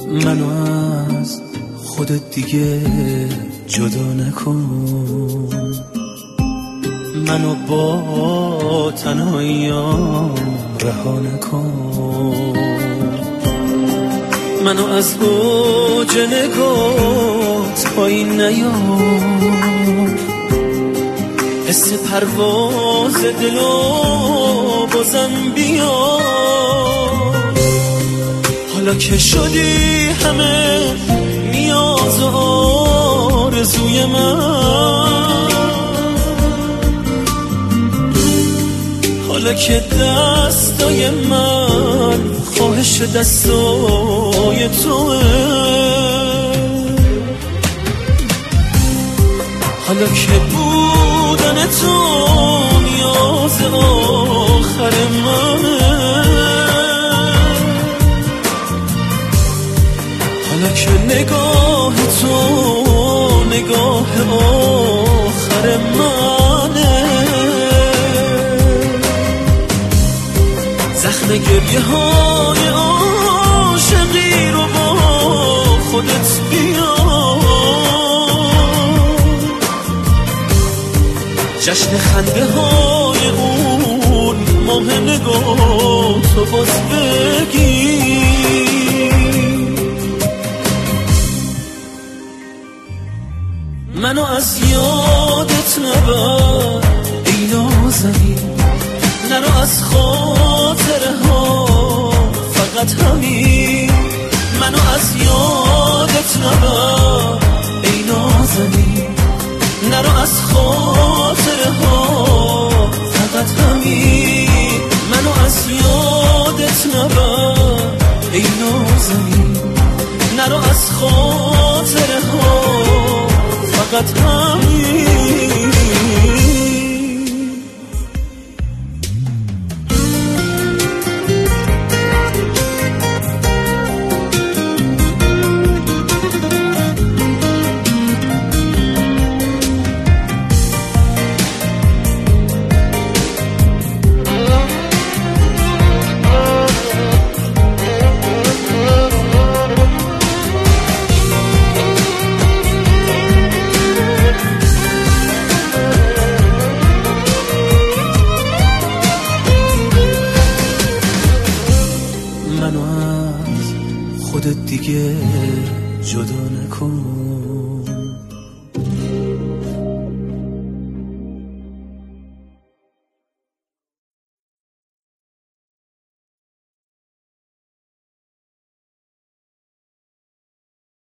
منو از خودت دیگه جدا نکن، منو با تنهاییام رها نکن، منو از اوج نگات پایین نیار، حس پرواز دلو بازم بیار. حالا که شدی همه نیاز و آرزوی من، حالا که دستای من خواهش دستای توه، حالا که بودن تو نیاز آخر منه، حالا که نگاه تو نگاه آخر منه، زخم گریه های عاشقی رو با خودت بیار، جشن خنده های اون ماه نگاه تو باز بگیر. منو از یادت نبر ای نازنین، نرو از خاطره ها فقط همین، منو از یادت نبر ای نازنین، نرو از خاطره ها فقط همین، منو از یادت نبر ای نازنین، نرو از خاطره ها فقط همین. منو از خودت دیگه جدا نکن.